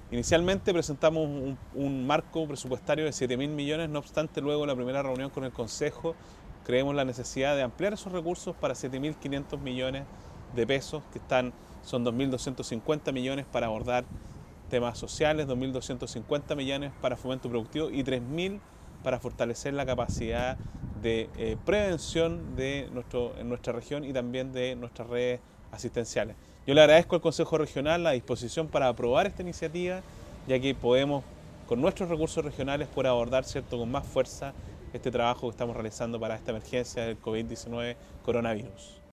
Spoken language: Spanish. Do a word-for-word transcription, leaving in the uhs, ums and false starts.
Inicialmente presentamos un, un marco presupuestario de siete mil millones, no obstante luego de la primera reunión con el Consejo creemos la necesidad de ampliar esos recursos para siete mil quinientos millones de pesos, que están, son dos mil doscientos cincuenta millones para abordar temas sociales, dos mil doscientos cincuenta millones para fomento productivo y tres mil para fortalecer la capacidad de eh, prevención de nuestro, en nuestra región y también de nuestras redes asistenciales. Yo le agradezco al Consejo Regional la disposición para aprobar esta iniciativa, ya que podemos, con nuestros recursos regionales, poder abordar, ¿cierto?, con más fuerza este trabajo que estamos realizando para esta emergencia del COVID diecinueve coronavirus.